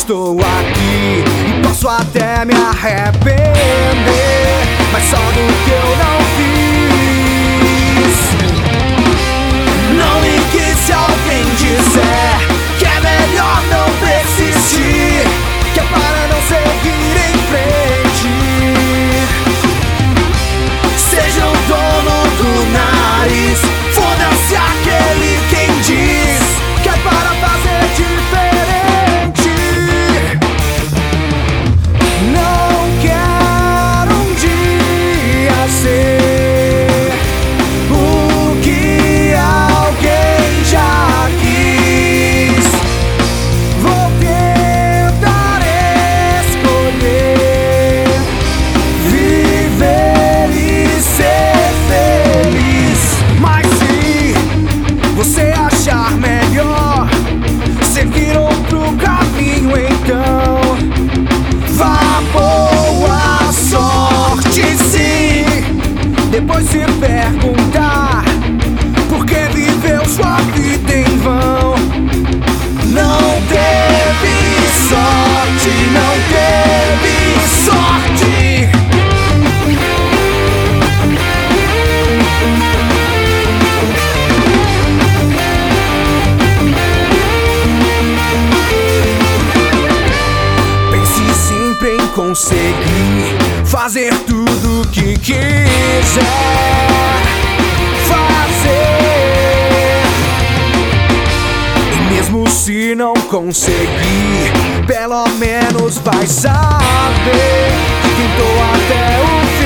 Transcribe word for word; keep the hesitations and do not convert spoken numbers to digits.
estou aqui e posso até me arrepender, mas só do que eu não fiz. Não ligue se alguém disser que é melhor não persistir, que é para não seguir em frente. Seja o dono do nariz, foda-se aquele quem diz que é para fazer diferente. Não quero um dia ser o que alguém já quis. Vou tentar escolher viver e ser feliz. Mas se você achar melhor seguir outro caminho, então vá, boa sorte. Sim, depois se perguntar por que viveu sua vida em vão. Não teve sorte, não teve sorte. Pense sempre em conseguir fazer tudo que quiser fazer. E mesmo se não conseguir, pelo menos vai saber que tentou até o fim.